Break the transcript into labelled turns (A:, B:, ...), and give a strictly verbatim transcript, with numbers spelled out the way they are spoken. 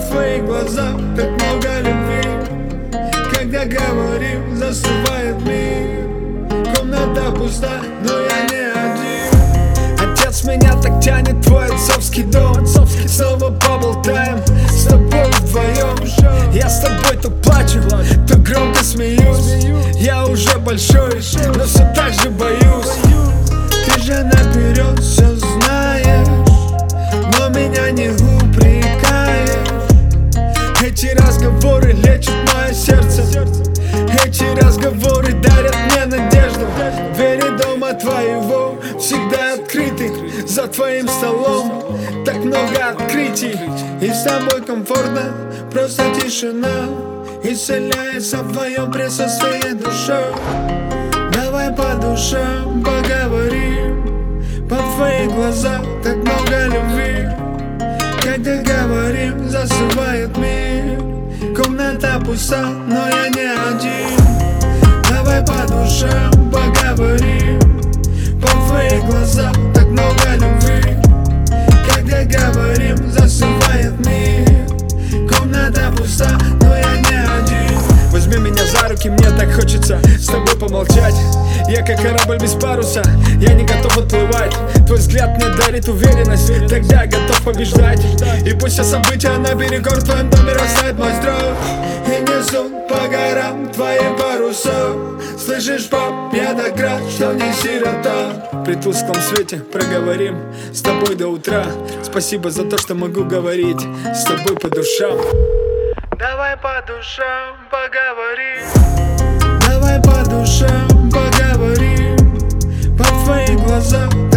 A: твоих глазах так много любви. Когда говорим, застывает мир. Комната пуста, но я не один. Отец, меня так тянет твой отцовский дом. Снова поболтаем с тобой вдвоем. Я с тобой то плачу, то громко смеюсь. Я уже большой, но все так же боюсь. Ты же наперед все знаешь, но меня не упрекаешь. Эти разговоры лечат мое сердце. Эти разговоры дарят мне надежду. Двери дома твоего всегда открыты. За твоим столом так много открытий. И с тобой комфортно, просто тишина исцеляется в твоем присутствии душой. Давай по душам поговорим. По твоих глазах так много любви. Когда говорим, засыпает мир. Комната пуста, но я не один. Давай по душам поговорим. По твоих глазах так много любви. Когда говорим, засыпает мир. Комната пуста, но я не один. Возьми меня за руки, мне так хочется с тобой помолчать. Я как корабль без паруса, я не готов отплывать. Твой взгляд мне дарит уверенность, тогда я готов побеждать. И пусть все события на берегу в твоем доме растает мой строй. И несут по горам твои паруса. Слышишь, пап, я так рад, что не сирота. При тусклом свете проговорим с тобой до утра. Спасибо за то, что могу говорить с тобой по душам. Давай по душам поговорим. Давай по душам поговорим. По твоих глазах